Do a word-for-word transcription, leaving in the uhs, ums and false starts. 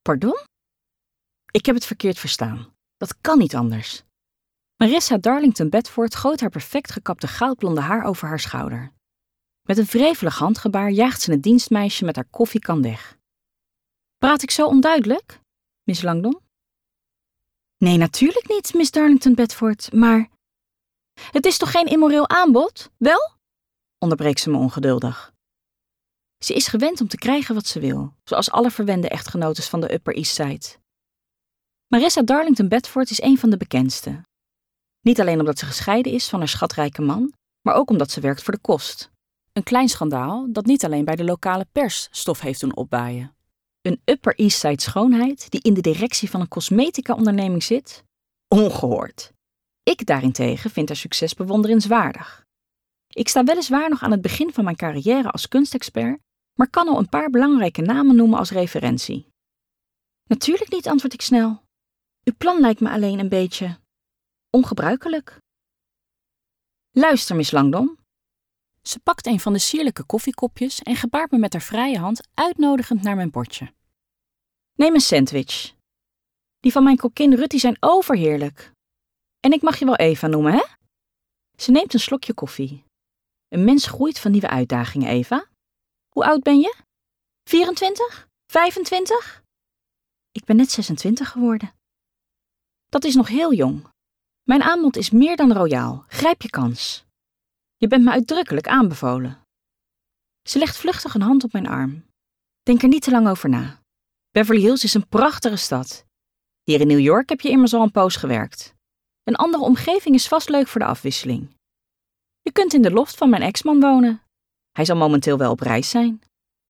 Pardon? Ik heb het verkeerd verstaan. Dat kan niet anders. Marissa Darlington Bedford goot haar perfect gekapte goudblonde haar over haar schouder. Met een wrevelig handgebaar jaagt ze het dienstmeisje met haar koffiekan weg. Praat ik zo onduidelijk, Miss Langdon? Nee, natuurlijk niet, Miss Darlington Bedford, maar... Het is toch geen immoreel aanbod, wel? Onderbreekt ze me ongeduldig. Ze is gewend om te krijgen wat ze wil, zoals alle verwende echtgenotes van de Upper East Side. Marissa Darlington Bedford is een van de bekendste. Niet alleen omdat ze gescheiden is van haar schatrijke man, maar ook omdat ze werkt voor de kost. Een klein schandaal dat niet alleen bij de lokale pers stof heeft doen opwaaien. Een Upper East Side schoonheid die in de directie van een cosmetica-onderneming zit? Ongehoord. Ik daarentegen vind haar succes bewonderenswaardig. Ik sta weliswaar nog aan het begin van mijn carrière als kunstexpert, maar kan al een paar belangrijke namen noemen als referentie. Natuurlijk niet, antwoord ik snel. Uw plan lijkt me alleen een beetje ongebruikelijk. Luister, Miss Langdon. Ze pakt een van de sierlijke koffiekopjes en gebaart me met haar vrije hand uitnodigend naar mijn bordje. Neem een sandwich. Die van mijn kokkin Rutti zijn overheerlijk. En ik mag je wel Eva noemen, hè? Ze neemt een slokje koffie. Een mens groeit van nieuwe uitdagingen, Eva. Hoe oud ben je? vierentwintig? vijfentwintig? Ik ben net zesentwintig geworden. Dat is nog heel jong. Mijn aanbod is meer dan royaal. Grijp je kans. Je bent me uitdrukkelijk aanbevolen. Ze legt vluchtig een hand op mijn arm. Denk er niet te lang over na. Beverly Hills is een prachtige stad. Hier in New York heb je immers al een poos gewerkt. Een andere omgeving is vast leuk voor de afwisseling. Je kunt in de loft van mijn ex-man wonen. Hij zal momenteel wel op reis zijn.